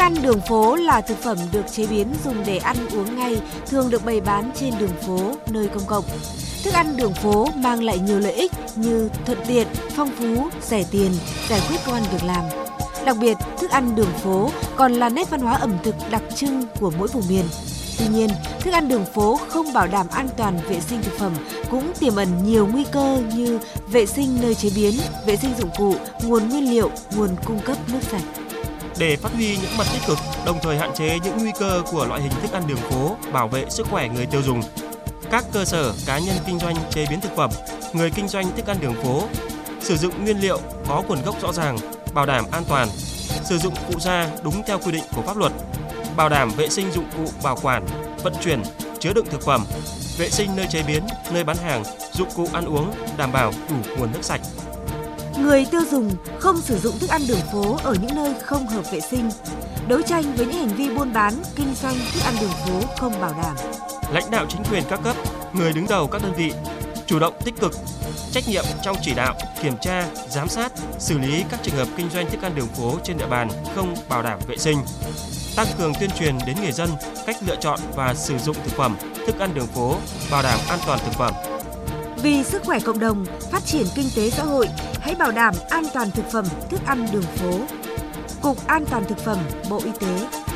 ăn đường phố là thực phẩm được chế biến dùng để ăn uống ngay, thường được bày bán trên đường phố, nơi công cộng. Thức ăn đường phố mang lại nhiều lợi ích như thuận tiện, phong phú, rẻ tiền, giải quyết công ăn việc làm. Đặc biệt, thức ăn đường phố còn là nét văn hóa ẩm thực đặc trưng của mỗi vùng miền. Tuy nhiên, thức ăn đường phố không bảo đảm an toàn vệ sinh thực phẩm, cũng tiềm ẩn nhiều nguy cơ như vệ sinh nơi chế biến, vệ sinh dụng cụ, nguồn nguyên liệu, nguồn cung cấp nước sạch. Để phát huy những mặt tích cực, đồng thời hạn chế những nguy cơ của loại hình thức ăn đường phố, bảo vệ sức khỏe người tiêu dùng, các cơ sở cá nhân kinh doanh chế biến thực phẩm, người kinh doanh thức ăn đường phố sử dụng nguyên liệu có nguồn gốc rõ ràng, bảo đảm an toàn, sử dụng phụ gia đúng theo quy định của pháp luật, bảo đảm vệ sinh dụng cụ bảo quản, vận chuyển, chứa đựng thực phẩm, vệ sinh nơi chế biến, nơi bán hàng, dụng cụ ăn uống, đảm bảo đủ nguồn nước sạch. Người tiêu dùng không sử dụng thức ăn đường phố ở những nơi không hợp vệ sinh, đấu tranh với những hành vi buôn bán, kinh doanh thức ăn đường phố không bảo đảm. Lãnh đạo chính quyền các cấp, người đứng đầu các đơn vị chủ động tích cực, trách nhiệm trong chỉ đạo, kiểm tra, giám sát, xử lý các trường hợp kinh doanh thức ăn đường phố trên địa bàn không bảo đảm vệ sinh. Tăng cường tuyên truyền đến người dân cách lựa chọn và sử dụng thực phẩm, thức ăn đường phố, bảo đảm an toàn thực phẩm. Vì sức khỏe cộng đồng, phát triển kinh tế xã hội, hãy bảo đảm an toàn thực phẩm, thức ăn đường phố. Cục An toàn thực phẩm, Bộ Y tế.